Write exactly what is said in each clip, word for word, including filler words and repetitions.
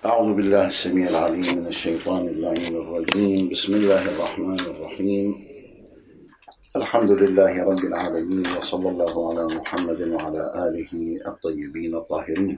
أعوذ بالله السميع العليم من الشيطان اللعين الرجيم. بسم الله الرحمن الرحيم. الحمد لله رب العالمين، وصلى الله على محمد وعلى آله الطيبين الطاهرين.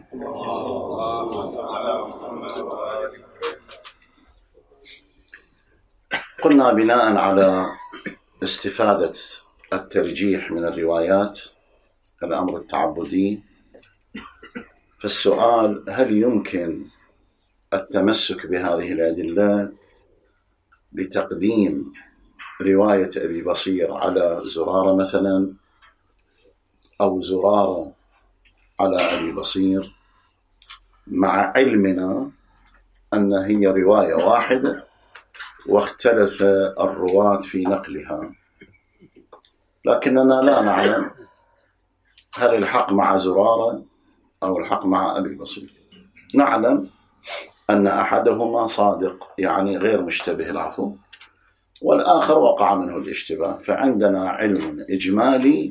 قلنا بناء على استفادة الترجيح من الروايات الأمر التعبدي، فالسؤال: هل يمكن التمسك بهذه الأدلة لتقديم رواية أبي بصير على زرارة مثلا، أو زرارة على أبي بصير، مع علمنا أن هي رواية واحدة واختلف الرواة في نقلها، لكننا لا نعلم هل الحق مع زرارة أو الحق مع أبي بصير. نعلم أن أحدهما صادق، يعني غير مشتبه العفو، والآخر وقع منه الاشتباه، فعندنا علم إجمالي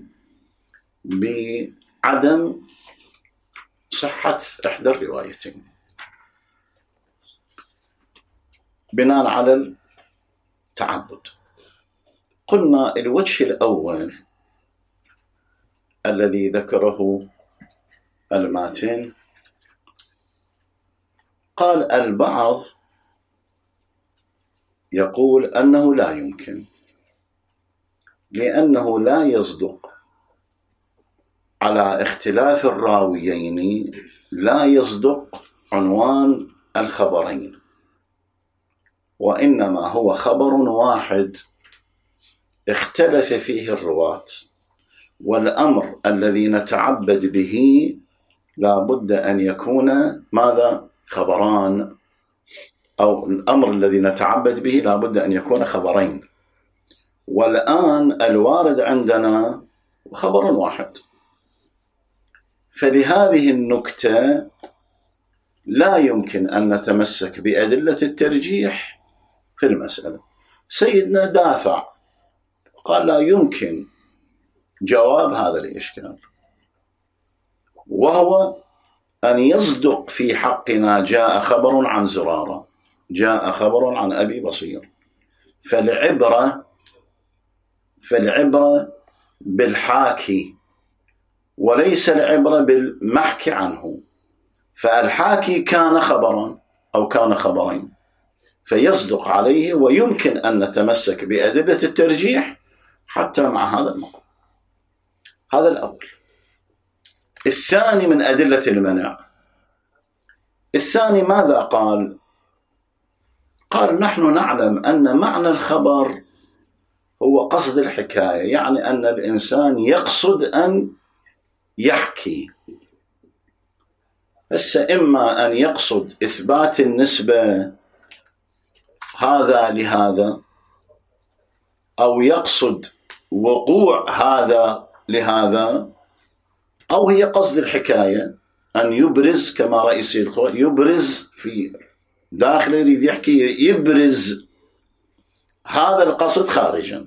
بعدم صحة إحدى الروايتين بناء على التعبد. قلنا الوجه الأول الذي ذكره الماتن، قال البعض يقول أنه لا يمكن، لأنه لا يصدق على اختلاف الراويين، لا يصدق عنوان الخبرين، وإنما هو خبر واحد اختلف فيه الرواة، والأمر الذي نتعبد به لا بد أن يكون ماذا؟ خبران، أو الأمر الذي نتعبد به لا بد أن يكون خبرين، والآن الوارد عندنا خبر واحد. فلهذه النكتة لا يمكن أن نتمسك بأدلة الترجيح في المسألة. سيدنا دافع قال لا يمكن جواب هذا الإشكال، وهو أن يصدق في حقنا جاء خبر عن زرارة، جاء خبر عن أبي بصير، فالعبرة فالعبرة بالحاكي وليس العبرة بالمحكي عنه، فالحاكي كان خبرا أو كان خبرين فيصدق عليه، ويمكن أن نتمسك بأدلة الترجيح حتى مع هذا المقام. هذا الأول. الثاني من أدلة المنع، الثاني ماذا قال؟ قال نحن نعلم أن معنى الخبر هو قصد الحكاية، يعني أن الإنسان يقصد أن يحكي، بس إما أن يقصد إثبات النسبة هذا لهذا، أو يقصد وقوع هذا لهذا، أو هي قصد الحكاية أن يبرز، كما رئيس الخوة يبرز في داخل يريد يحكي، يبرز هذا القصد خارجا.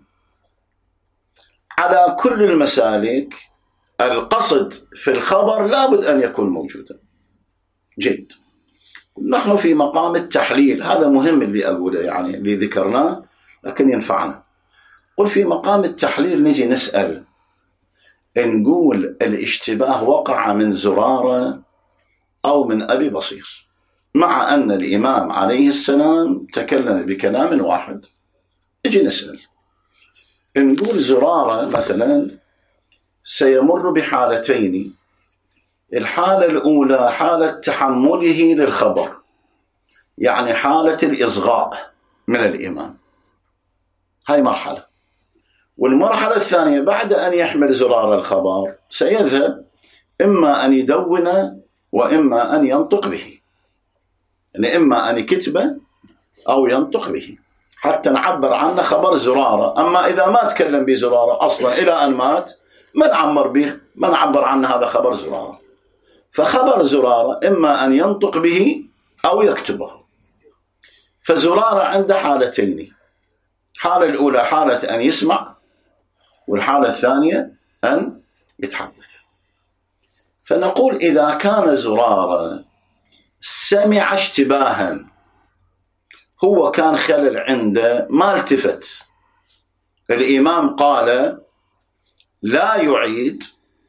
على كل المسالك القصد في الخبر لابد أن يكون موجودا. جيد. نحن في مقام التحليل، هذا مهم اللي أقوله، يعني اللي ذكرناه لكن ينفعنا. قل في مقام التحليل نجي نسأل، نقول الاشتباه وقع من زرارة أو من أبي بصير، مع أن الإمام عليه السلام تكلم بكلام واحد. نجي نسأل، نقول زرارة مثلا سيمر بحالتين، الحالة الأولى حالة تحمله للخبر، يعني حالة الإصغاء من الإمام، هاي مرحلة. والمرحلة الثانية بعد أن يحمل زرار الخبر سيذهب إما أن يدون وإما أن ينطق به، يعني إما أن يكتبه أو ينطق به حتى نعبر عنه خبر زرارة. أما إذا ما تكلم بزرارة أصلا إلى أن مات ما نعمر به، ما نعبر عنه هذا خبر زرارة. فخبر زرارة إما أن ينطق به أو يكتبه. فزرارة عنده حالتين، حالة الأولى حالة أن يسمع، والحالة الثانية أن يتحدث. فنقول إذا كان زرارة سمع اشتباها، هو كان خلل عنده ما التفت، الإمام قال لا يعيد،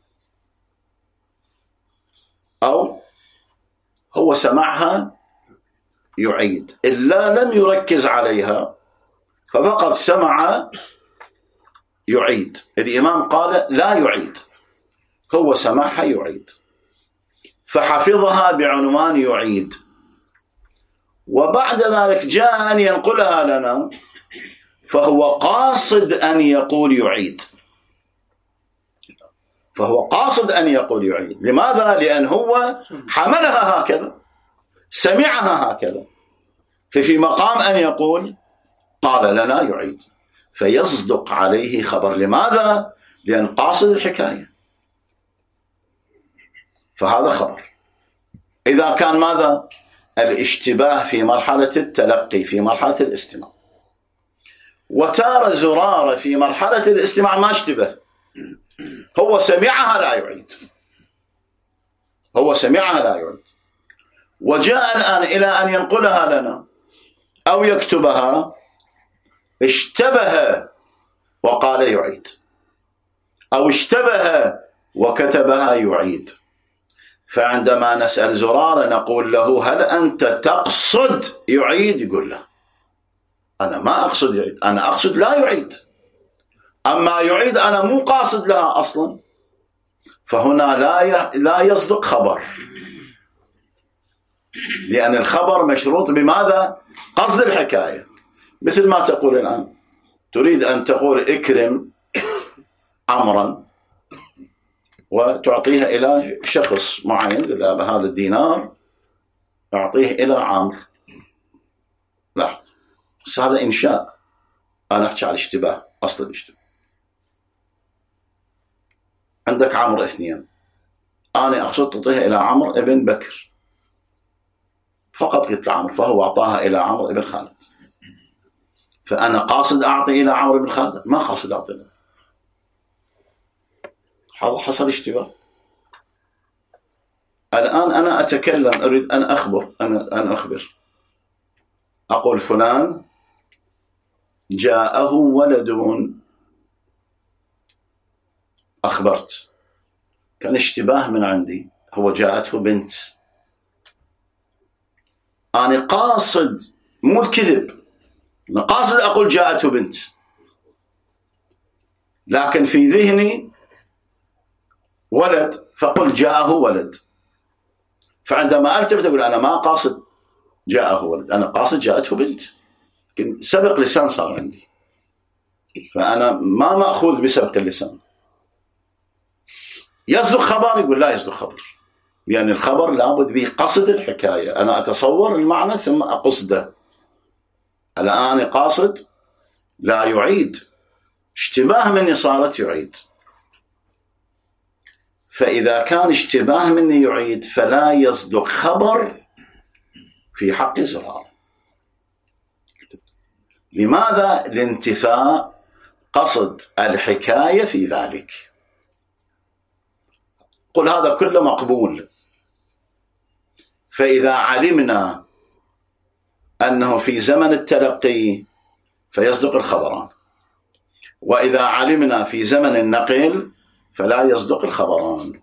أو هو سمعها يعيد، إلا لم يركز عليها ففقط سمع يعيد، الإمام قال لا يعيد، هو سمعها يعيد فحفظها بعنوان يعيد، وبعد ذلك جاء أن ينقلها لنا فهو قاصد أن يقول يعيد، فهو قاصد أن يقول يعيد. لماذا؟ لأن هو حملها هكذا، سمعها هكذا، ففي مقام أن يقول قال لنا يعيد، فيصدق عليه خبر. لماذا؟ لأن قاصد الحكاية، فهذا خبر. إذا كان ماذا؟ الاشتباه في مرحلة التلقي، في مرحلة الاستماع. وتارة زرارة في مرحلة الاستماع ما اشتبه، هو سمعها لا يعيد، هو سمعها لا يعيد، وجاء الآن إلى أن ينقلها لنا أو يكتبها، اشتبه وقال يعيد، أو اشتبه وكتبها يعيد. فعندما نسأل زرارة نقول له هل أنت تقصد يعيد؟ يقول لا، أنا ما أقصد يعيد، أنا أقصد لا يعيد، أما يعيد أنا مو قاصد لها أصلا، فهنا لا لا يصدق خبر، لأن الخبر مشروط بماذا؟ قصد الحكاية. مثل ما تقول الآن، تريد أن تقول اكرم عمرا وتعطيها إلى شخص معين، هذا الدينار أعطيه إلى عمرو، لا، بس هذا إنشاء، أنا أحكي على الاشتباه، أصل الاشتباه. عندك عمرو اثنين، أنا أقصد تعطيها إلى عمرو ابن بكر، فقط قلت عمرو، فهو أعطاها إلى عمرو ابن خالد، فأنا قاصد أعطي إلى عمرو ابن خالد؟ ما قاصد أعطي له، هذا حصل اشتباه. الآن أنا أتكلم، أريد أن أخبر، أنا أن أخبر، أقول فلان جاءه ولد، أخبرت، كان اشتباه من عندي، هو جاءته بنت، أنا قاصد مو الكذب، أنا قاصد أقول جاءته بنت، لكن في ذهني ولد فقل جاءه ولد، فعندما ألتفت أقول أنا ما قاصد جاءه ولد، أنا قاصد جاءته بنت، سبق لسان صار عندي، فأنا ما مأخوذ بسبق اللسان. يصدق خبر؟ يقول لا يصدق خبر، يعني الخبر لابد به قصد الحكاية، أنا أتصور المعنى ثم أقصده. الآن قاصد لا يعيد، اشتباه مني صارت يعيد، فإذا كان اشتباه مني يعيد فلا يصدق خبر في حق زرار. لماذا؟ لانتفاء قصد الحكاية في ذلك. قل هذا كله مقبول. فإذا علمنا أنه في زمن التلقي فيصدق الخبران، وإذا علمنا في زمن النقل فلا يصدق الخبران.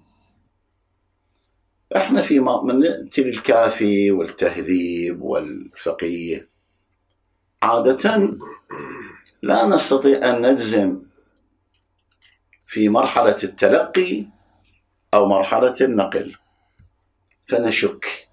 احنا في من الكافي والتهذيب والفقيه عادة لا نستطيع أن نجزم في مرحلة التلقي أو مرحلة النقل، فنشك.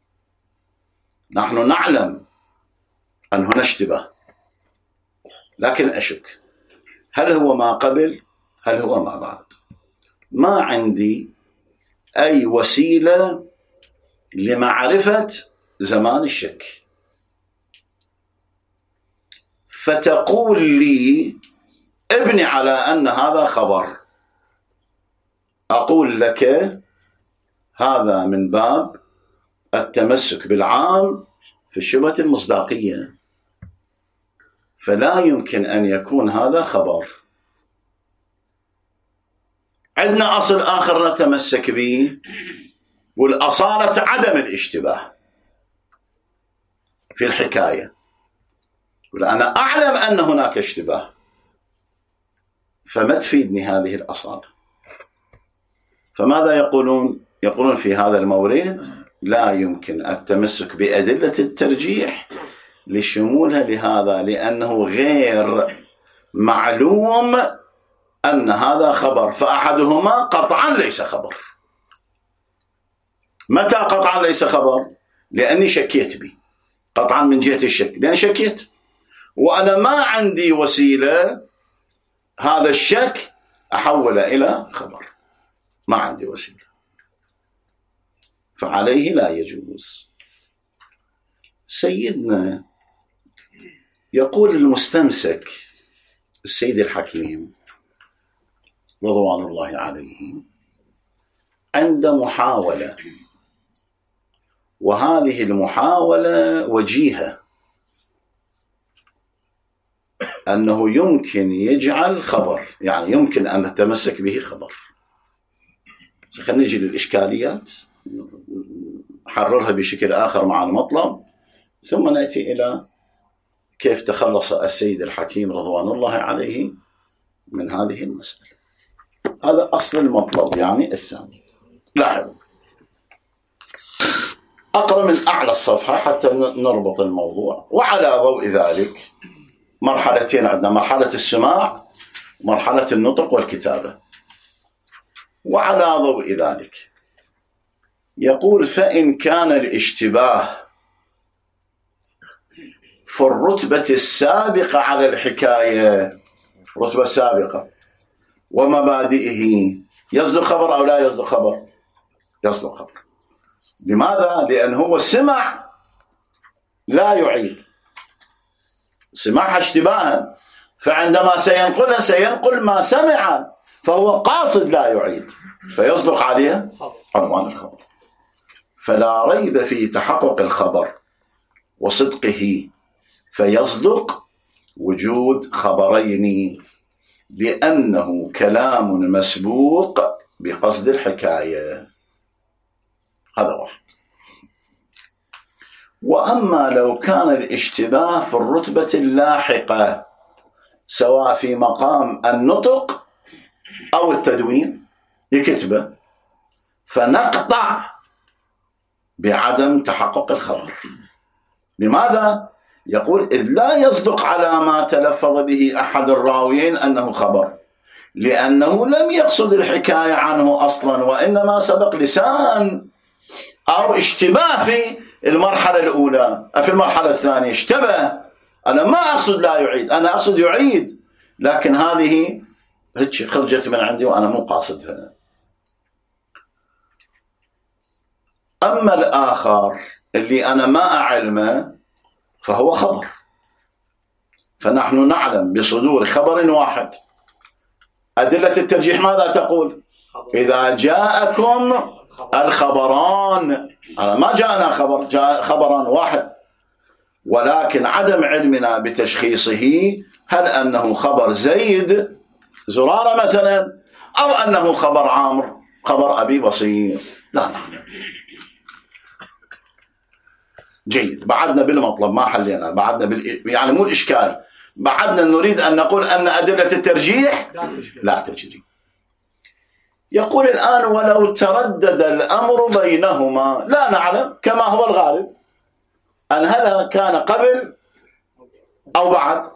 نحن نعلم أن هنا اشتباه، لكن أشك هل هو ما قبل هل هو ما بعد. ما عندي أي وسيلة لمعرفة زمان الشك، فتقول لي ابني على أن هذا خبر، أقول لك هذا من باب التمسك بالعام في الشبهة المصداقية، فلا يمكن أن يكون هذا خبر. عندنا أصل آخر نتمسك به، والأصالة عدم الاشتباه. في الحكاية، أنا أعلم أن هناك اشتباه، فما تفيدني هذه الأصالة. فماذا يقولون؟ يقولون في هذا المورد لا يمكن التمسك بأدلة الترجيح لشمولها لهذا، لأنه غير معلوم أن هذا خبر، فأحدهما قطعا ليس خبر. متى قطعا ليس خبر؟ لأني شكيت به قطعا من جهة الشك، لأن شكيت وأنا ما عندي وسيلة هذا الشك أحول إلى خبر، ما عندي وسيلة، فعليه لا يجوز. سيدنا يقول المستمسك السيد الحكيم رضوان الله عليه عند محاولة، وهذه المحاولة وجيهة، أنه يمكن يجعل خبر، يعني يمكن أن نتمسك به خبر. خلينا نجي للإشكاليات نحررها بشكل آخر مع المطلب، ثم نأتي إلى كيف تخلص السيد الحكيم رضوان الله عليه من هذه المسألة. هذا أصل المطلب يعني الثاني. لاحظوا، أقرأ من أعلى الصفحة حتى نربط الموضوع. وعلى ضوء ذلك مرحلتين عندنا، مرحلة السماع ومرحلة النطق والكتابة. وعلى ضوء ذلك يقول: فإن كان الاشتباه في الرتبة السابقة على الحكاية، رتبة سابقة ومبادئه، يصدق خبر أو لا يصدق خبر؟ يصدق خبر. لماذا؟ لأن هو سمع لا يعيد، سمعها اشتباها، فعندما سينقلها سينقل ما سمع، فهو قاصد لا يعيد، فيصدق عليه عنوان الخبر. فلا ريب في تحقق الخبر وصدقه، فيصدق وجود خبرين، لأنه كلام مسبوق بقصد الحكاية. هذا واحد. وأما لو كان الاشتباه في الرتبة اللاحقة، سواء في مقام النطق أو التدوين يكتبه، فنقطع بعدم تحقق الخبر. لماذا؟ يقول: إذ لا يصدق على ما تلفظ به أحد الراويين أنه خبر، لأنه لم يقصد الحكاية عنه أصلا، وإنما سبق لسان أو اشتباه في المرحلة الأولى. في المرحلة الثانية اشتبه، أنا ما أقصد لا يعيد، أنا أقصد يعيد، لكن هذه هيك خرجت من عندي وأنا مو قاصدها. أما الآخر اللي أنا ما أعلمه فهو خبر، فنحن نعلم بصدور خبر واحد. أدلة الترجيح ماذا تقول؟ إذا جاءكم الخبران، أنا ما جاءنا خبر، جاء خبران واحد، ولكن عدم علمنا بتشخيصه، هل أنه خبر زيد زرارة مثلا، أو أنه خبر عامر خبر أبي بصير، لا نعلم. جيد، بعدنا بالمطلب ما حلينا، بعدنا بال... يعني مو الإشكال، بعدنا نريد أن نقول أن أدلة الترجيح لا تجري. يقول الآن: ولو تردد الأمر بينهما، لا نعلم كما هو الغالب أن هذا كان قبل أو بعد،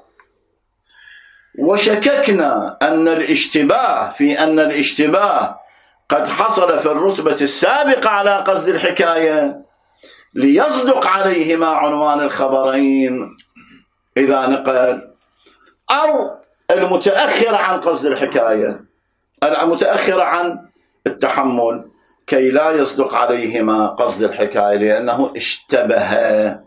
وشككنا أن الاشتباه في أن الاشتباه قد حصل في الرتبة السابقة على قصد الحكاية، ليصدق عليهما عنوان الخبرين إذا نقل، أو المتأخرة عن قصد الحكاية، المتأخرة عن التحمل، كي لا يصدق عليهما قصد الحكاية لأنه اشتبه،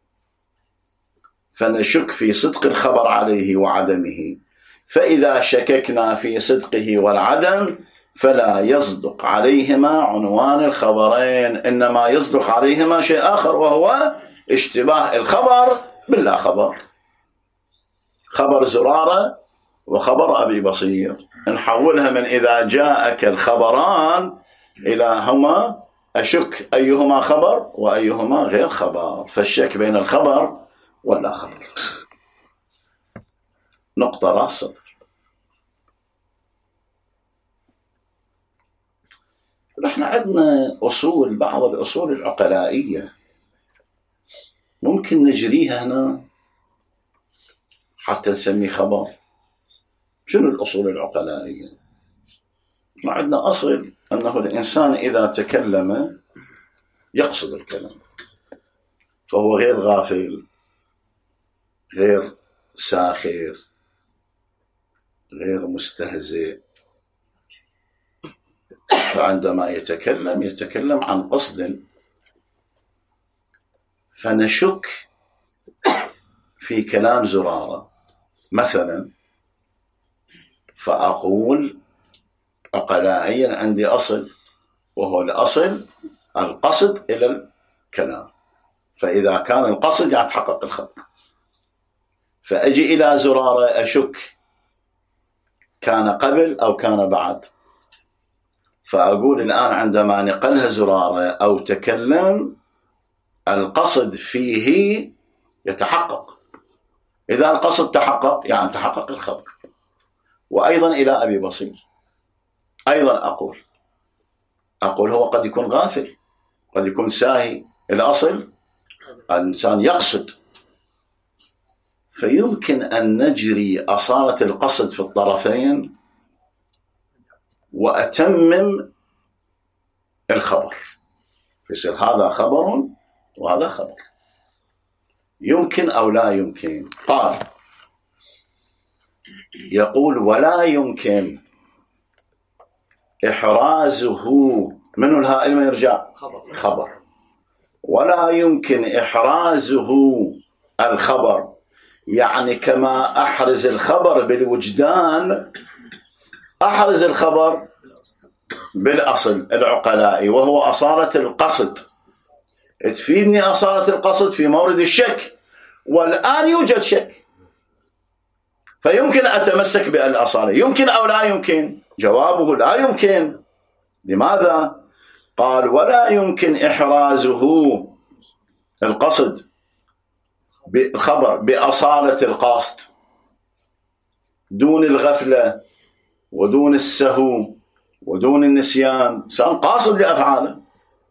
فنشك في صدق الخبر عليه وعدمه. فإذا شككنا في صدقه والعدم فلا يصدق عليهما عنوان الخبرين، إنما يصدق عليهما شيء آخر، وهو اشتباه الخبر باللا خبر، خبر زرارة وخبر أبي بصير، نحولها من إذا جاءك الخبران إلى هما أشك أيهما خبر وأيهما غير خبر، فالشك بين الخبر ولا خبر. نقطة راس سطر. نحن عندنا أصول، بعض الأصول العقلائية ممكن نجريها هنا حتى نسميه خبر. شنو الأصول العقلائية؟ عندنا أصل أنه الإنسان إذا تكلم يقصد الكلام، فهو غير غافل، غير ساخر، غير مستهزئ. فعندما يتكلم يتكلم عن قصد. فنشك في كلام زرارة مثلا، فأقول عقلائيا عندي أصل، وهو الأصل القصد إلى الكلام. فإذا كان القصد يتحقق الخبر. فأجي إلى زرارة أشك كان قبل أو كان بعد، فأقول الآن عندما نقلها زرارة أو تكلم القصد فيه يتحقق. إذا القصد تحقق يعني تحقق الخبر. وأيضا إلى أبي بصير أيضا أقول أقول هو قد يكون غافل، قد يكون ساهي. الأصل الإنسان يقصد، فيمكن أن نجري أصالة القصد في الطرفين وأتمم الخبر، فيصير هذا خبر وهذا خبر. يمكن أو لا يمكن؟ قال يقول ولا يمكن إحرازه منه الهاء ما يرجع خبر. خبر ولا يمكن إحرازه الخبر، يعني كما أحرز الخبر بالوجدان أحرز الخبر بالأصل العقلائي، وهو أصالة القصد. تفيدني أصالة القصد في مورد الشك، والآن يوجد شك، فيمكن أتمسك بالأصالة. يمكن أو لا يمكن؟ جوابه لا يمكن. لماذا؟ قال ولا يمكن إحرازه القصد بالخبر بأصالة القصد دون الغفلة ودون السهو ودون النسيان، سواء قاصد لأفعاله.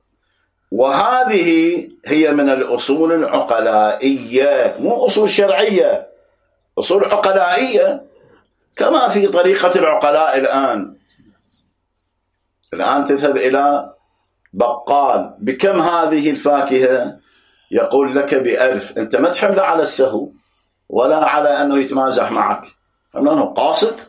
وهذه هي من الأصول العقلائية، مو أصول شرعية، أصول عقلائية، كما في طريقة العقلاء الآن. الآن تذهب إلى بقال بكم هذه الفاكهة؟ يقول لك بألف. أنت ما تحمل على السهو ولا على أنه يتمازح معك، أنه قاصد.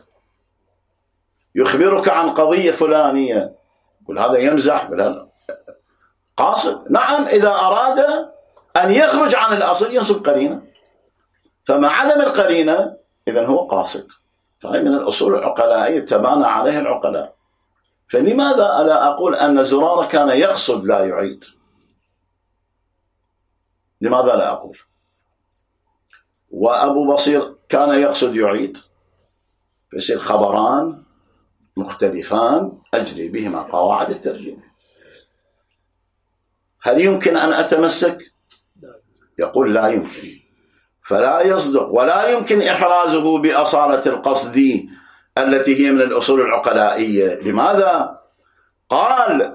يخبرك عن قضية فلانية، يقول هذا يمزح، بلا قاصد. نعم، إذا أراد أن يخرج عن الأصل ينصب قرينة، فمع عدم القرينة إذن هو قاصد. فهي من الأصول العقلائية تبانى عليها العقلاء. فلماذا ألا أقول أن زرارة كان يقصد لا يعيد؟ لماذا لا أقول وأبو بصير كان يقصد يعيد؟ فيصير خبران مختلفان أجري بهما قواعد الترجمة. هل يمكن أن أتمسك؟ يقول لا يمكن، فلا يصدق. ولا يمكن إحرازه بأصالة القصد التي هي من الأصول العقلائية. لماذا؟ قال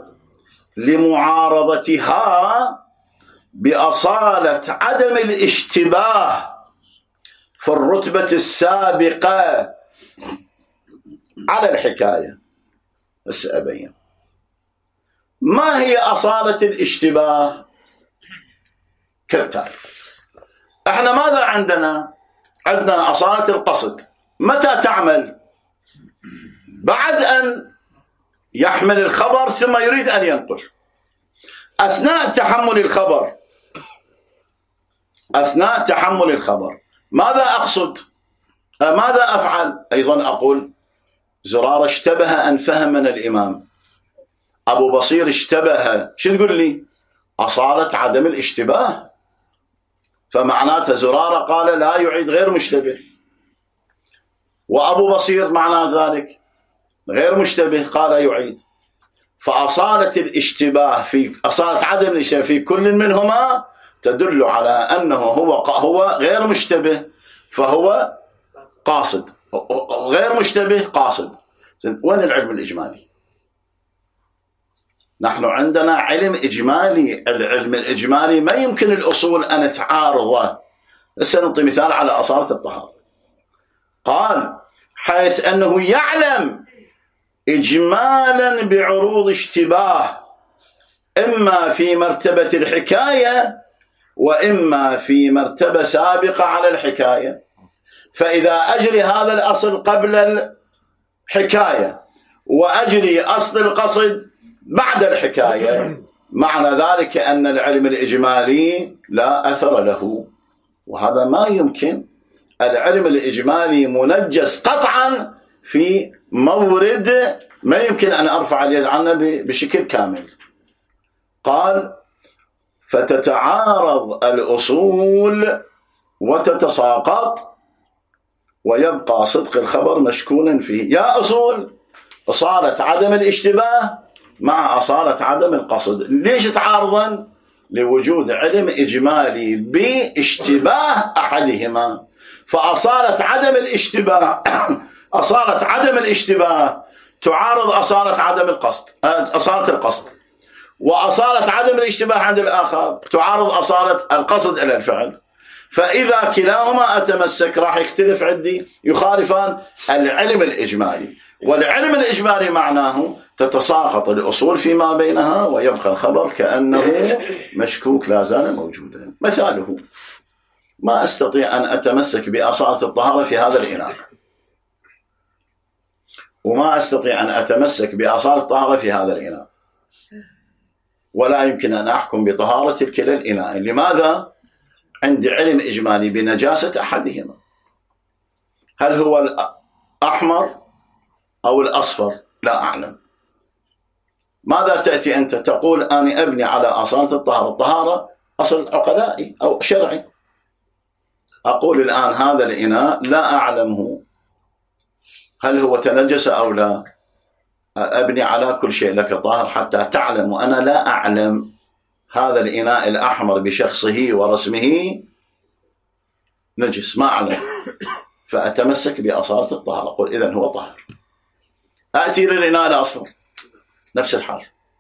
لمعارضتها بأصالة عدم الاشتباه في الرتبة السابقة على الحكاية. بس أبين ما هي أصالة الاشتباه. كالتالي: احنا ماذا عندنا؟ عندنا أصالة القصد. متى تعمل؟ بعد أن يحمل الخبر ثم يريد أن ينقل. أثناء تحمل الخبر أثناء تحمل الخبر ماذا أقصد؟ ماذا أفعل؟ أيضا أقول زرارة اشتبه أن فهم من الإمام، أبو بصير اشتبه. شو تقول لي؟ أصالة عدم الاشتباه. فمعناته زرارة قال لا يعيد غير مشتبه، وأبو بصير معنى ذلك غير مشتبه قال يعيد. فأصالة الاشتباه في أصالة عدم الاشتباه في كل منهما تدل على أنه هو هو غير مشتبه فهو قاصد، غير مشتبه قاصد. وين العلم الإجمالي؟ نحن عندنا علم إجمالي. العلم الإجمالي ما يمكن الأصول أن تعارضه. سنعطي مثال على أصالة الطهارة. قال حيث أنه يعلم إجمالا بعروض اشتباه إما في مرتبة الحكاية وإما في مرتبة سابقة على الحكاية، فإذا أجري هذا الأصل قبل الحكاية وأجري أصل القصد بعد الحكاية، معنى ذلك أن العلم الإجمالي لا أثر له، وهذا ما يمكن. العلم الإجمالي منجس قطعا في مورد ما يمكن أن أرفع اليد عنه بشكل كامل. قال فتتعارض الأصول وتتساقط ويبقى صدق الخبر مشكونا فيه. يا أصول أصالة عدم الاشتباه مع أصالة عدم القصد، ليش تعارضا؟ لوجود علم إجمالي باشتباه أحدهما. فأصالة عدم الاشتباه أصالة عدم الاشتباه تعارض أصالة عدم القصد، أصالة القصد، وأصالة عدم الاشتباه عند الآخر تعارض أصالة القصد إلى الفعل. فإذا كلاهما أتمسك راح يختلف عندي، يخالفان العلم الإجمالي. والعلم الإجمالي معناه تتساقط الأصول فيما بينها ويبقى الخبر كأنه مشكوك لا زال موجودا. مثاله ما أستطيع أن أتمسك بأصالة الطهارة في هذا الإناء، وما أستطيع أن أتمسك بأصالة الطهارة في هذا الإناء، ولا يمكن أن أحكم بطهارة كلا الإناء. لماذا؟ عندي علم إجمالي بنجاسة أحدهما، هل هو الأحمر أو الأصفر؟ لا أعلم. ماذا تأتي أنت تقول أنا أبني على أصالة الطهارة؟ الطهارة أصل عقلائي أو شرعي. أقول الآن هذا الإناء لا أعلمه هل هو تنجس أو لا، أبني على كل شيء لك طاهر حتى تعلم، وأنا لا أعلم هذا الإناء الأحمر بشخصه ورسمه نجس، ما أعلم، فأتمسك بأصالة الطهارة، أقول إذن هو طاهر. أأتي للإناء الأصفر نفس الحال،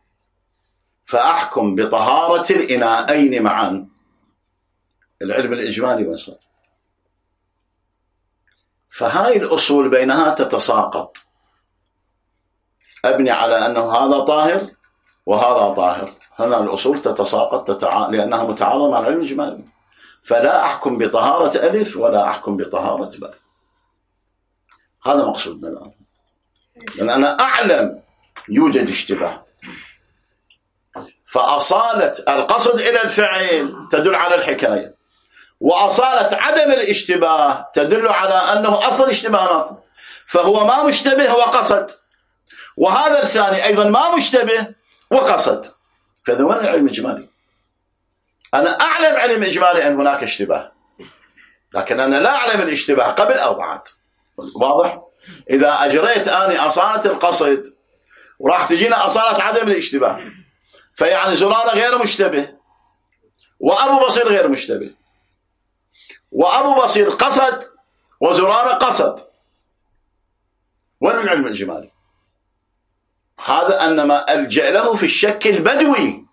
فأحكم بطهارة الإناءين معا. العلم الإجمالي وصل. فهاي الأصول بينها تتساقط، أبني على أنه هذا طاهر وهذا طاهر، هنا الأصول تتساقط تتع... لأنها متعارضة مع العلم الإجمالي، فلا أحكم بطهارة ألف ولا أحكم بطهارة باء. هذا مقصودنا الآن، لأن أنا أعلم يوجد اشتباه. فأصالة القصد إلى الفعل تدل على الحكاية، وأصالة عدم الاشتباه تدل على أنه أصل اشتباه، فهو ما مشتبه وقصد، وهذا الثاني أيضا ما مشتبه وقصد. فهذا وين العلم الإجمالي؟ أنا أعلم علم إجمالي أن هناك اشتباه، لكن أنا لا أعلم الاشتباه قبل أو بعد. واضح؟ إذا أجريت أني أصالة القصد وراح تجينا أصالة عدم الاشتباه، فيعني زرارة غير مشتبه وأبو بصير غير مشتبه، وأبو بصير قصد وزرارة قصد. وين العلم الإجمالي؟ هذا أنما ألجأ له في الشك البدوي.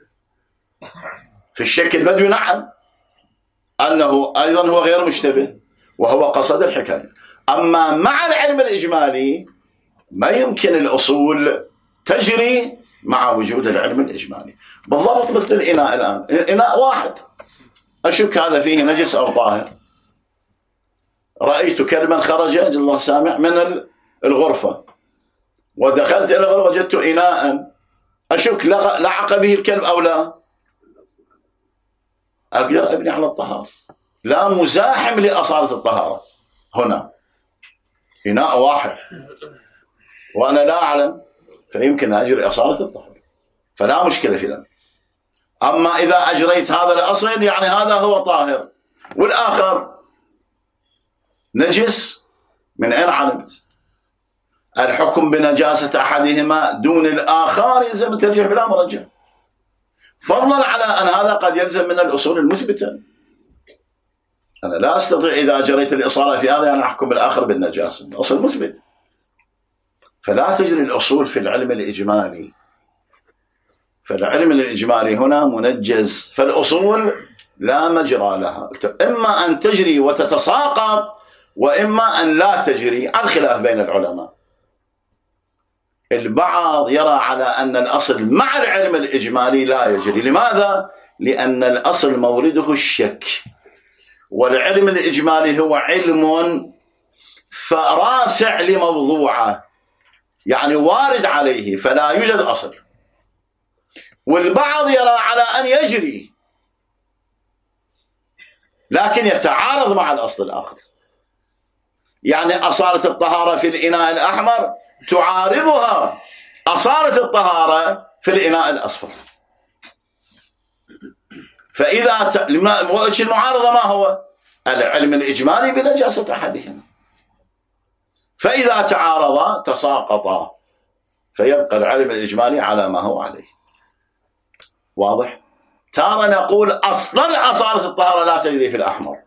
في الشك البدوي نعم أنه أيضا هو غير مشتبه وهو قصد الحكاية. أما مع العلم الإجمالي ما يمكن الأصول تجري مع وجود العلم الإجمالي. بالضبط مثل الإناء الآن، إناء واحد أشك هذا فيه نجس أو طاهر. رأيت كلبا خرج الله سامع من الغرفة، ودخلت إلى الغرفة وجدت إناء أشك لعق به الكلب أو لا، أقدر أبني على الطهارة، لا مزاحم لأصالة الطهارة. هنا إناء واحد وأنا لا أعلم، فيمكن أجري أصالة الطهارة، فلا مشكلة في ذلك. أما إذا أجريت هذا الأصل يعني هذا هو طاهر والآخر نجس، من أين علمت؟ الحكم بنجاسة أحدهما دون الآخر يلزم الترجيح بلا مرجح، فضلا على أن هذا قد يلزم من الأصول المثبتة. أنا لا أستطيع إذا جريت الإصالة في هذا أن أحكم الآخر بالنجاسة، أصل مثبت. فلا تجري الأصول في العلم الإجمالي، فالعلم الإجمالي هنا منجز، فالأصول لا مجرى لها، إما أن تجري وتتساقط وإما أن لا تجري، على الخلاف بين العلماء. البعض يرى على أن الأصل مع العلم الإجمالي لا يجري. لماذا؟ لأن الأصل مورده الشك، والعلم الإجمالي هو علم فرافع لموضوعه، يعني وارد عليه، فلا يوجد أصل. والبعض يرى على أن يجري لكن يتعارض مع الأصل الآخر، يعني أصالة الطهارة في الإناء الأحمر تعارضها أصالة الطهارة في الإناء الأصفر. فإذا ت... المعارضة ما هو؟ العلم الإجمالي بنجاسة أحدهما، فإذا تعارضا تساقطا، فيبقى العلم الإجمالي على ما هو عليه. واضح؟ تارة نقول أصلا أصالة الطهارة لا تجري في الأحمر،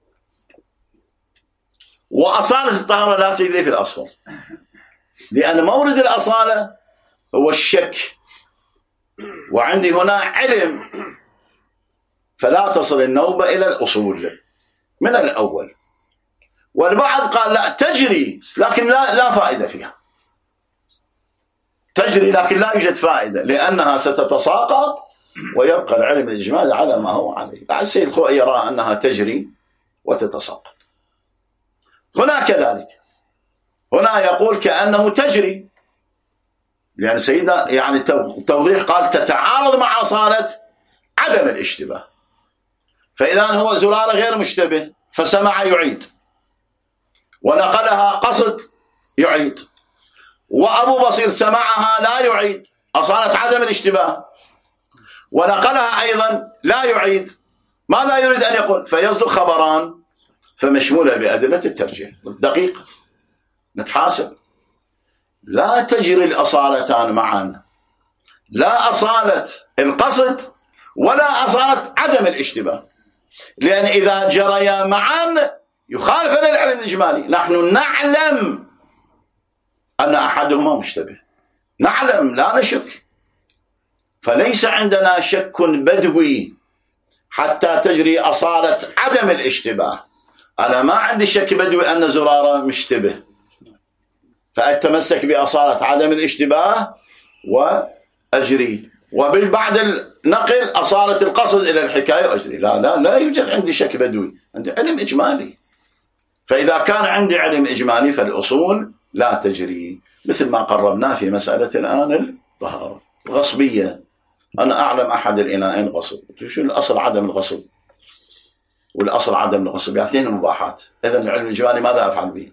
وأصالة الطهارة لا تجري في الأصفر، لأن مورد الأصالة هو الشك، وعندي هنا علم، فلا تصل النوبة إلى الأصول من الأول. والبعض قال لا تجري لكن لا, لا فائدة فيها، تجري لكن لا يوجد فائدة لأنها ستتساقط ويبقى العلم الإجمالي على ما هو عليه. السيد الخوئي يرى أنها تجري وتتساقط. هنا كذلك، هنا يقول كأنه تجري، يعني سيدنا يعني توضيح قال تتعارض مع أصالة عدم الاشتباه. فإذا هو زرارة غير مشتبه فسمع يعيد، ونقلها قصد يعيد، وأبو بصير سمعها لا يعيد أصالة عدم الاشتباه، ونقلها أيضا لا يعيد. ماذا يريد أن يقول؟ فيصدق خبران فمشمولة بأدلة الترجيح. دقيقة نتحاسب، لا تجري الأصالتان معا، لا أصالة القصد ولا أصالة عدم الاشتباه، لأن إذا جريا معا يخالف العلم الإجمالي. نحن نعلم أن أحدهما مشتبه، نعلم لا نشك، فليس عندنا شك بدوي حتى تجري أصالة عدم الاشتباه. أنا ما عندي شك بدوي أن زرارة مشتبه، فأتمسك بأصالة عدم الاشتباه وأجري، وبعد النقل أصالة القصد إلى الحكاية وأجري. لا لا لا يوجد عندي شك بدوي، عندي علم إجمالي. فإذا كان عندي علم إجمالي فالأصول لا تجري، مثل ما قربنا في مسألة الآن الطهارة الغصبية. أنا أعلم أحد الإناءين غصب، شو الأصل عدم الغصب والأصل عدم الغصب، الاثنين مباحات. إذن العلم الإجمالي ماذا أفعل به؟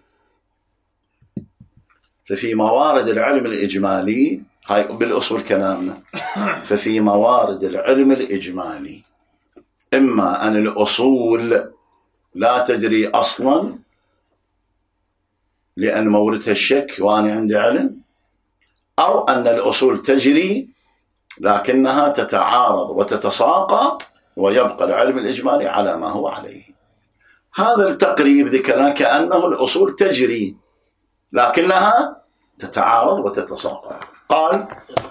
ففي موارد العلم الإجمالي، هاي بالأصول كلامنا، ففي موارد العلم الإجمالي إما أن الأصول لا تجري أصلا لأن موردها الشك وأنا عندي علم، أو أن الأصول تجري لكنها تتعارض وتتساقط ويبقى العلم الإجمالي على ما هو عليه. هذا التقريب ذكرنا كأنه الأصول تجري لكنها تتعارض وتتساقط. قال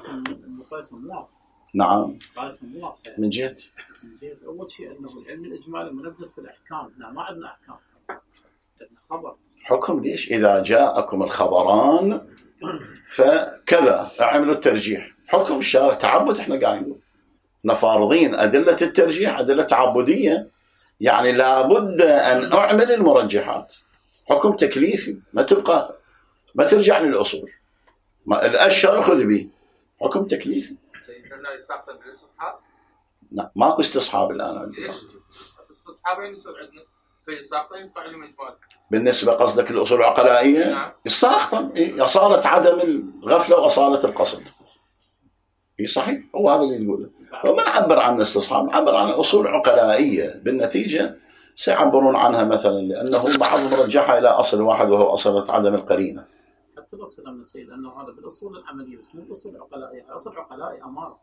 نعم من جهة من جهة أول شيء أنه العلم الإجمالي منجز في الأحكام، لا ما عندنا أحكام، عندنا خبر. حكم ليش؟ إذا جاءكم الخبران فكذا اعملوا الترجيح. حكم الشارع تعبد، احنا قاعدين نفارضين أدلة الترجيح أدلة تعبدية، يعني لابد أن أعمل المرجحات. حكم تكليفي، ما تبقى ما ترجع للأصول، ما الأشهر خذ به. حكم تكليفي. سيدنا يساقط بالاستصحاب؟ لا ماكو استصحاب الآن. ليش؟ استصحابين يصير عندنا في ساقطين ينفع علم إجمالي. بالنسبة قصدك الأصول العقلائية؟ نعم. يساقطا أصالة عدم الغفلة وأصالة القصد. اي صحيح، هو هذا اللي يقوله. وما نعبر عن الاستصحاب، نعبر عن أصول عقلائية، بالنتيجة سيعبرون عنها مثلا لأنه بعضهم رجحها إلى أصل واحد وهو أصلة عدم القرينة. حتى الأصل لما سيد أنه هذا بالأصول العملية بس مو بالأصول العقلائية، الأصل العقلائي أمارة.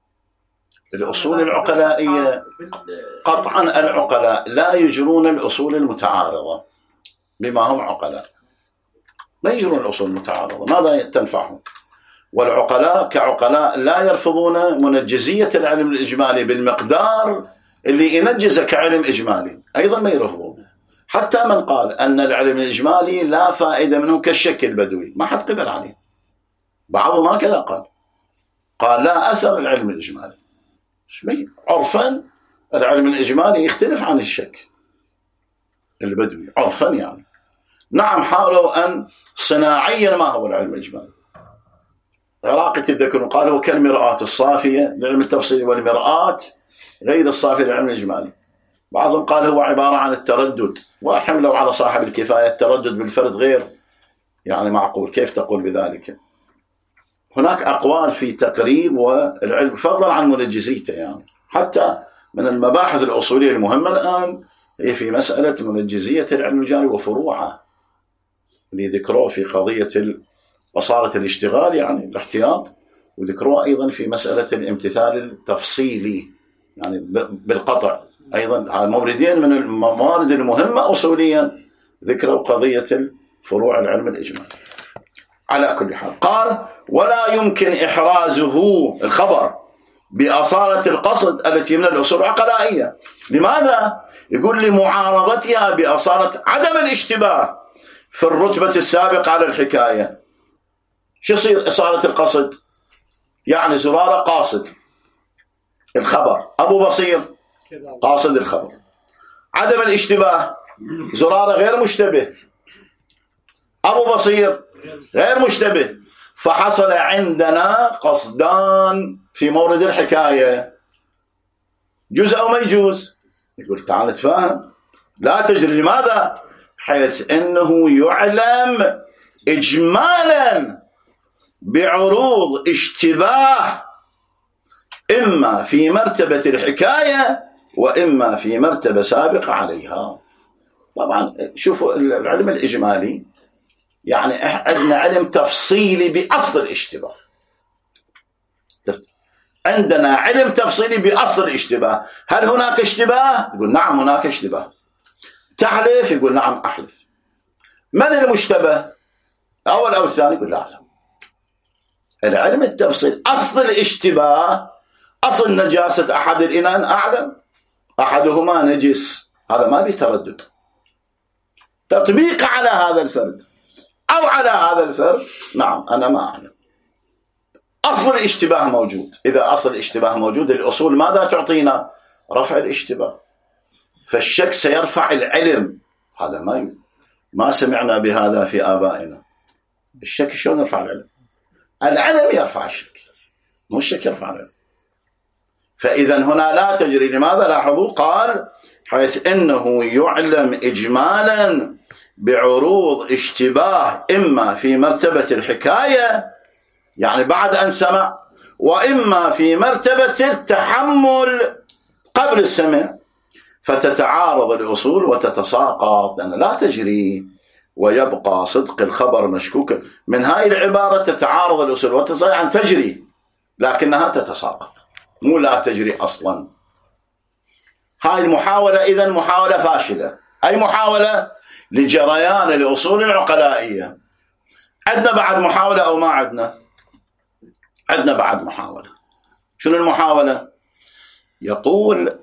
الأصول العقلائية قطعا العقلاء لا يجرون الأصول المتعارضة بما هم عقلاء، لا يجرون الأصول المتعارضة، ماذا تنفعهم؟ والعقلاء كعقلاء لا يرفضون منجزية العلم الإجمالي بالمقدار اللي ينجزه كعلم إجمالي، أيضا ما يرفضون. حتى من قال أن العلم الإجمالي لا فائدة منه كالشك البدوي ما حد قبل عليه، بعضهم هكذا قال، قال لا أثر العلم الإجمالي. عرفا العلم الإجمالي يختلف عن الشك البدوي عرفا يعني. نعم حاولوا أن صناعيا ما هو العلم الإجمالي، عراقي تذكرون قال هو كالمرآة الصافية للعلم التفصيلي والمرآة غير الصافية للعلم الإجمالي. بعضهم قال هو عبارة عن التردد، وحملوا على صاحب الكفاية التردد بالفرد غير يعني معقول، كيف تقول بذلك؟ هناك أقوال في تقريب والعلم فضلا عن منجزيته يعني. حتى من المباحث الأصولية المهمة الآن هي في مسألة منجزية العلم الإجمالي وفروعه اللي ذكروه في قضية وصارت الاشتغال يعني الاحتياط، وذكروه أيضا في مسألة الامتثال التفصيلي يعني بالقطع، أيضا موردين من الموارد المهمة أصوليا ذكروا قضية فروع العلم الإجمالي. على كل حال قال ولا يمكن إحرازه الخبر بأصالة القصد التي من الأصول العقلائية. لماذا؟ يقول لمعارضتها بأصالة عدم الاشتباه في الرتبة السابقة على الحكاية. شو يصير إصالة القصد؟ يعني زرارة قاصد الخبر، أبو بصير قاصد الخبر. عدم الاشتباه زرارة غير مشتبه، أبو بصير غير مشتبه، فحصل عندنا قصدان في مورد الحكاية، جزء أو ما يجوز. يقول تعال نتفاهم لا تجري. لماذا؟ حيث أنه يعلم إجمالا بعروض اشتباه إما في مرتبة الحكاية وإما في مرتبة سابقة عليها. طبعا شوفوا العلم الإجمالي يعني عندنا علم تفصيلي بأصل الاشتباه، عندنا علم تفصيلي بأصل الاشتباه. هل هناك اشتباه؟ يقول نعم هناك اشتباه. تحلف؟ يقول نعم أحلف. من المشتبه؟ أول أو الثاني؟ يقول لا أعلم. العلم التفصيل أصل الاشتباه، أصل نجاسة أحد الإنان أعلم، أحدهما نجس، هذا ما بيتردد. تطبيق على هذا الفرد أو على هذا الفرد نعم أنا ما أعلم. أصل الاشتباه موجود. إذا أصل الاشتباه موجود الأصول ماذا تعطينا؟ رفع الاشتباه. فالشك سيرفع العلم، هذا ما ي... ما سمعنا بهذا في آبائنا. الشك شلون يرفع العلم؟ العلم يرفع الشك، مو الشك يرفع العلم. فإذا هنا لا تجري. لماذا؟ لاحظوا قال حيث أنه يعلم إجمالا بعروض اشتباه إما في مرتبة الحكاية يعني بعد أن سمع، وإما في مرتبة التحمل قبل السمع، فتتعارض الأصول وتتساقط لأن لا تجري، ويبقى صدق الخبر مشكوكا. من هاي العبارة تتعارض الأصول وتتساقط يعني تجري لكنها تتساقط، مو لا تجري أصلا. هاي المحاولة إذن محاولة فاشلة. أي محاولة؟ لجريان الأصول العقلائية. عندنا بعد محاولة أو ما عندنا؟ عندنا بعد محاولة. شنو المحاولة؟ يقول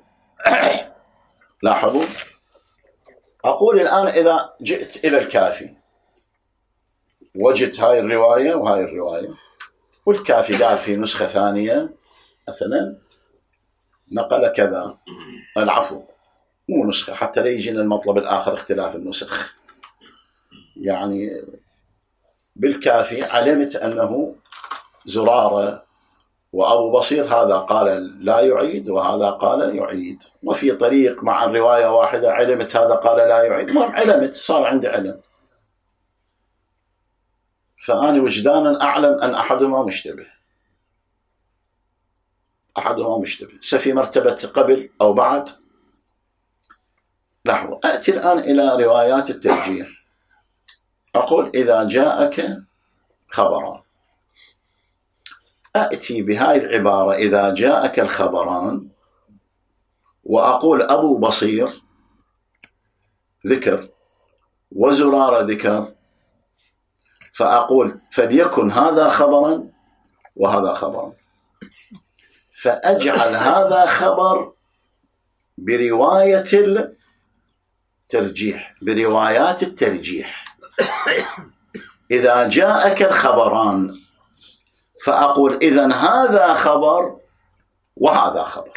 لاحظوا، أقول الآن إذا جئت إلى الكافي وجدت هاي الرواية وهاي الرواية، والكافي قال في نسخة ثانية مثلا نقل كذا، العفو مو نسخة حتى لا يجينا المطلب الآخر اختلاف النسخ. يعني بالكافي علمت أنه زرارة وأبو بصير هذا قال لا يعيد وهذا قال يعيد، وفي طريق مع الرواية واحدة علمت هذا قال لا يعيد، المهم علمت صار عندي علم. فأنا وجدانا أعلم أن أحدهما مشتبه، أحدهما مشتبه سفي مرتبة قبل أو بعد. لاحظوا أتي الآن إلى روايات الترجيح. أقول إذا جاءك خبران. أأتي بهاي العبارة إذا جاءك الخبران وأقول أبو بصير ذكر وزرارة ذكر، فأقول فليكن هذا خبرا وهذا خبرا، فأجعل هذا خبر برواية الترجيح، بروايات الترجيح. إذا جاءك الخبران فأقول إذن هذا خبر وهذا خبر،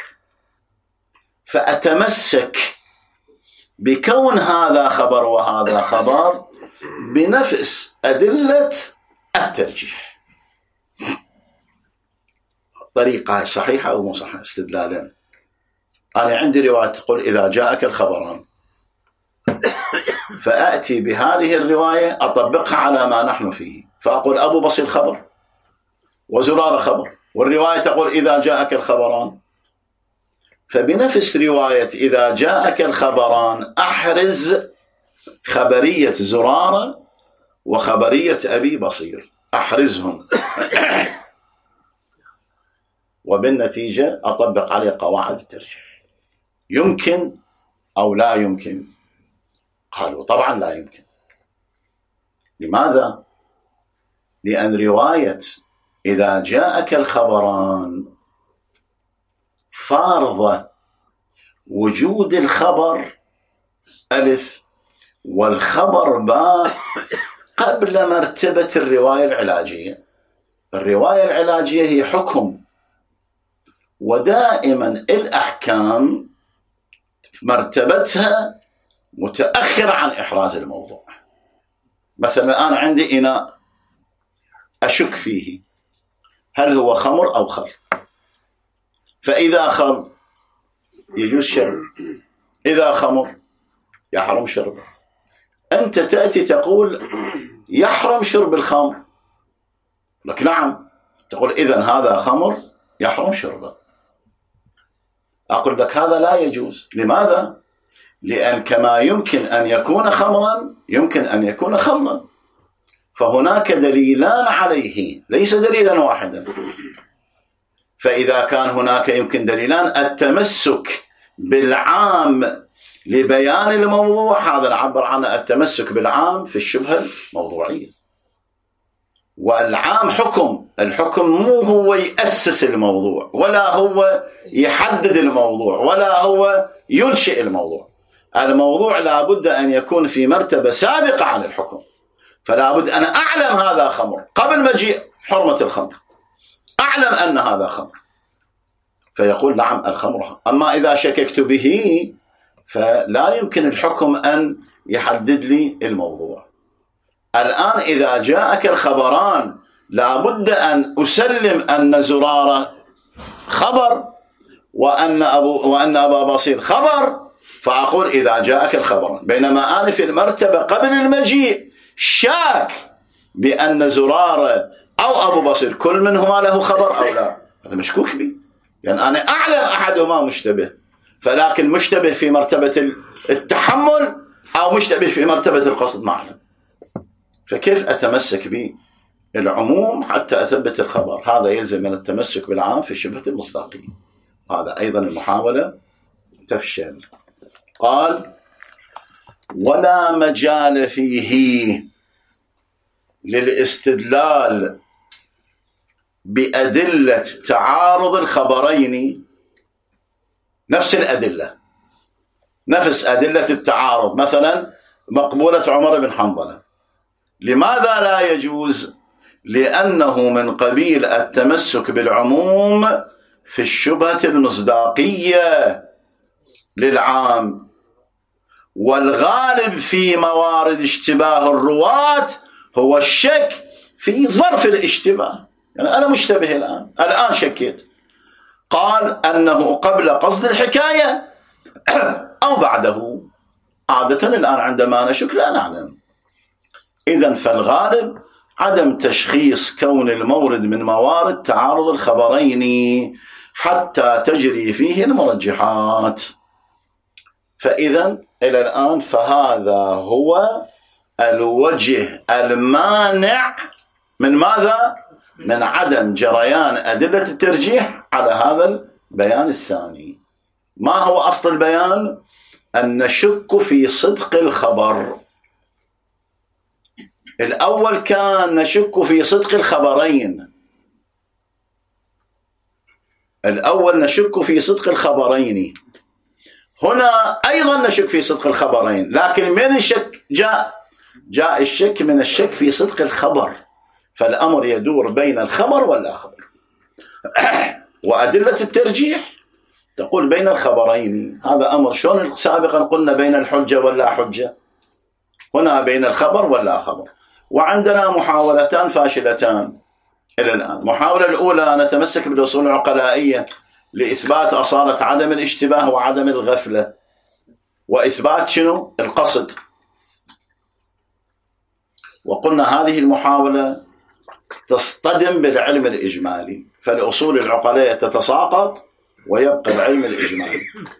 فأتمسك بكون هذا خبر وهذا خبر بنفس أدلة الترجيح. طريقة صحيحة أو مو صحيحة استدلالا. أنا عندي رواية تقول إذا جاءك الخبران، فأتي بهذه الرواية أطبقها على ما نحن فيه، فأقول أبو بصير خبر وزرار خبر، والرواية تقول إذا جاءك الخبران، فبنفس رواية إذا جاءك الخبران أحرز خبرية زرارة وخبرية أبي بصير، أحرزهم وبالنتيجة أطبق عليه قواعد الترجيح. يمكن أو لا يمكن؟ قالوا طبعا لا يمكن. لماذا؟ لأن رواية إذا جاءك الخبران فارضة وجود الخبر ألف والخبر باء قبل مرتبة الرواية العلاجية. الرواية العلاجية هي حكم، ودائما الأحكام مرتبتها متأخرة عن إحراز الموضوع. مثلا أنا عندي إناء أشك فيه هل هو خمر أو خل، فإذا خمر يجوز شرب، إذا خمر يحرم شربه. أنت تأتي تقول يحرم شرب الخمر، لك نعم، تقول إذن هذا خمر يحرم شربه. أقول لك هذا لا يجوز. لماذا؟ لأن كما يمكن أن يكون خمرا يمكن أن يكون خمرا، فهناك دليلان عليه ليس دليلا واحدا. فإذا كان هناك يمكن دليلان، التمسك بالعام لبيان الموضوع هذا نعبر عنه التمسك بالعام في الشبهة الموضوعية. والعام حكم، الحكم مو هو يأسس الموضوع ولا هو يحدد الموضوع ولا هو ينشئ الموضوع. الموضوع لابد أن يكون في مرتبة سابقة عن الحكم، فلا بد أن أعلم هذا خمر قبل مجيء حرمة الخمر، أعلم أن هذا خمر فيقول نعم الخمر. أما إذا شككت به فلا يمكن الحكم أن يحدد لي الموضوع. الآن إذا جاءك الخبران لابد أن أسلم أن زرارة خبر وأن, أبو وأن أبا بصير خبر، فأقول إذا جاءك الخبران، بينما أنا في المرتبة قبل المجيء شاك بأن زرارة أو أبو بصير كل منهما له خبر أو لا، هذا مشكوك بي، يعني أنا أعلم أحدهما مشتبه، فلكن مشتبه في مرتبة التحمل أو مشتبه في مرتبة القصد معنا، فكيف أتمسك بالعموم حتى أثبت الخبر؟ هذا يلزم من التمسك بالعام في شبهة المصداقية. هذا أيضا المحاولة تفشل. قال ولا مجال فيه للاستدلال بأدلة تعارض الخبرين، نفس الأدلة نفس أدلة التعارض، مثلا مقبولة عمر بن حنظلة، لماذا لا يجوز؟ لأنه من قبيل التمسك بالعموم في الشبهة المصداقية للعام، والغالب في موارد اشتباه الرواة هو الشك في ظرف الاشتباه. يعني أنا مشتبه الآن الآن شكيت، قال أنه قبل قصد الحكاية أو بعده، عادة الآن عندما نشك لا نعلم. إذن فالغالب عدم تشخيص كون المورد من موارد تعارض الخبرين حتى تجري فيه المرجحات. فإذن إلى الآن فهذا هو الوجه المانع من ماذا؟ من عدم جريان أدلة الترجيح على هذا البيان الثاني. ما هو أصل البيان؟ أن نشك في صدق الخبر. الأول كان نشك في صدق الخبرين، الأول نشك في صدق الخبرين، هنا أيضا نشك في صدق الخبرين، لكن من الشك جاء؟ جاء الشك من الشك في صدق الخبر، فالأمر يدور بين الخبر ولا خبر. وأدلة الترجيح تقول بين الخبرين، هذا أمر شلون سابقا قلنا بين الحجة ولا حجة، هنا بين الخبر ولا خبر. وعندنا محاولتان فاشلتان إلى الآن. المحاولة الأولى نتمسك بالأصول العقلائية لإثبات أصالة عدم الاشتباه وعدم الغفلة، وإثبات شنو؟ القصد. وقلنا هذه المحاولة تصطدم بالعلم الإجمالي، فالأصول العقلائية تتساقط ويبقى العلم الإجمالي.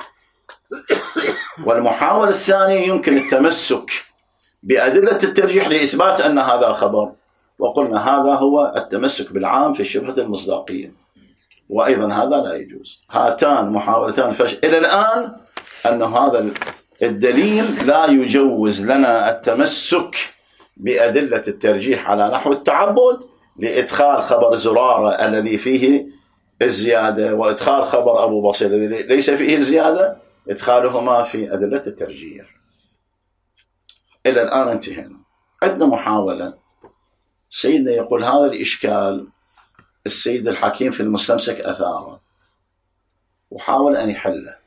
والمحاولة الثانية يمكن التمسك بأدلة الترجيح لإثبات أن هذا خبر، وقلنا هذا هو التمسك بالعام في الشبهة المصداقية، وأيضا هذا لا يجوز. هاتان محاولتان فشل إلى الآن، أن هذا الدليل لا يجوز لنا التمسك بأدلة الترجيح على نحو التعبد لإدخال خبر زرارة الذي فيه الزيادة وإدخال خبر أبو بصير الذي ليس فيه الزيادة، إدخالهما في أدلة الترجيح. إلى الآن انتهينا. عندنا محاولة سيدنا يقول هذا الإشكال السيد الحكيم في المستمسك أثاره وحاول أن يحله،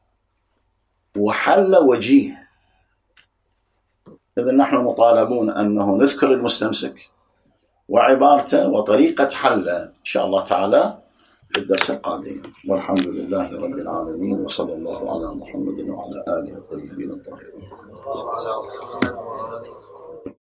وحل وجيه. إذن نحن مطالبون أنه نذكر المستمسك وعبارته وطريقة حله إن شاء الله تعالى في الدرس القادم. والحمد لله رب العالمين، وصلى الله على محمد وعلى آله الطيبين الطاهرين.